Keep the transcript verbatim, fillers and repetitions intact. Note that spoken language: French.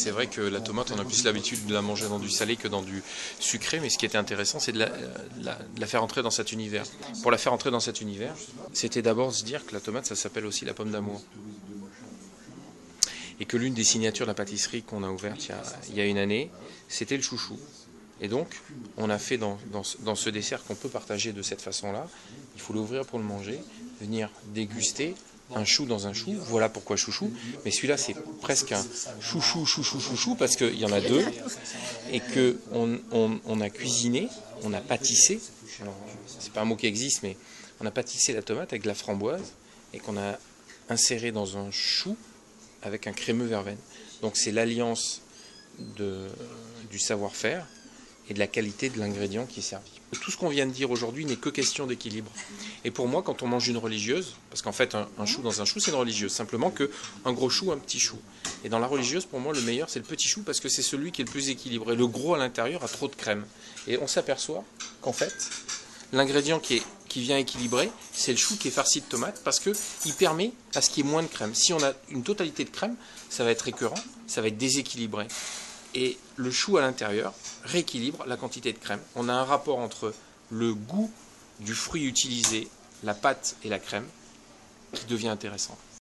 c'est vrai que la tomate, on a plus l'habitude de la manger dans du salé que dans du sucré, mais ce qui était intéressant, c'est de la, la, de la faire entrer dans cet univers. Pour la faire entrer dans cet univers, c'était d'abord se dire que la tomate, ça s'appelle aussi la pomme d'amour. Et que l'une des signatures de la pâtisserie qu'on a ouverte il y a, il y a une année, c'était le chouchou. Et donc, on a fait dans, dans, dans ce dessert qu'on peut partager de cette façon-là, il faut l'ouvrir pour le manger, venir déguster un chou dans un chou, voilà pourquoi chouchou, mais celui-là c'est presque un chouchou, chouchou, chouchou, parce qu'il y en a deux, et qu'on on, on a cuisiné, on a pâtissé, c'est pas un mot qui existe, mais on a pâtissé la tomate avec de la framboise, et qu'on a inséré dans un chou avec un crémeux verveine. Donc c'est l'alliance de, du savoir-faire et de la qualité de l'ingrédient qui est servi. Tout ce qu'on vient de dire aujourd'hui n'est que question d'équilibre. Et pour moi, quand on mange une religieuse, parce qu'en fait, un, un chou dans un chou, c'est une religieuse, simplement qu'un gros chou, un petit chou. Et dans la religieuse, pour moi, le meilleur, c'est le petit chou, parce que c'est celui qui est le plus équilibré. Le gros, à l'intérieur, a trop de crème. Et on s'aperçoit qu'en fait, l'ingrédient qui, est, qui vient équilibrer, c'est le chou qui est farci de tomates, parce qu'il permet à ce qu'il y ait moins de crème. Si on a une totalité de crème, ça va être écœurant, ça va être déséquilibré. Et le chou à l'intérieur rééquilibre la quantité de crème. On a un rapport entre le goût du fruit utilisé, la pâte et la crème qui devient intéressant.